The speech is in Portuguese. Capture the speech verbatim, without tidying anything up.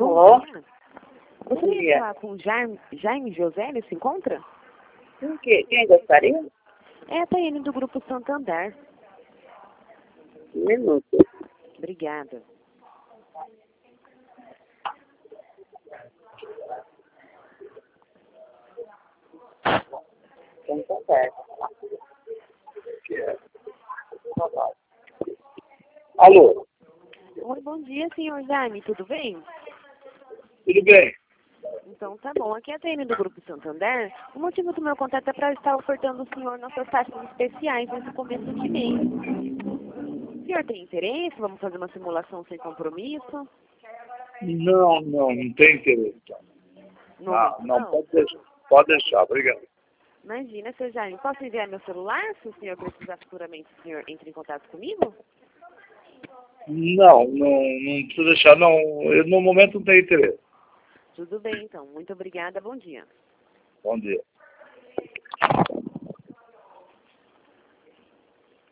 Bom Alô? dia. Gostaria de falar com o Jaime, Jaime José, ele se encontra? O quê? Quem gostaria? É a Taiane do Grupo Santander. Um minuto. Obrigada. Santander. Alô? Oi, bom dia, senhor Jaime, tudo bem? Tudo bem? Então tá bom, aqui é a Taiane do Grupo Santander. O motivo do meu contato é para estar ofertando ao senhor nossas taxas especiais nesse começo de mês. O senhor tem interesse? Vamos fazer uma simulação sem compromisso? Não, não, não tem interesse. No Não, momento, não, pode deixar, pode deixar, obrigado. Imagina, senhor Jaime, posso enviar meu celular? Se o senhor precisar futuramente, o senhor entre em contato comigo? Não, não, não precisa deixar, não, eu, no momento não tenho interesse. Tudo bem, então. Muito obrigada. Bom dia. Bom dia.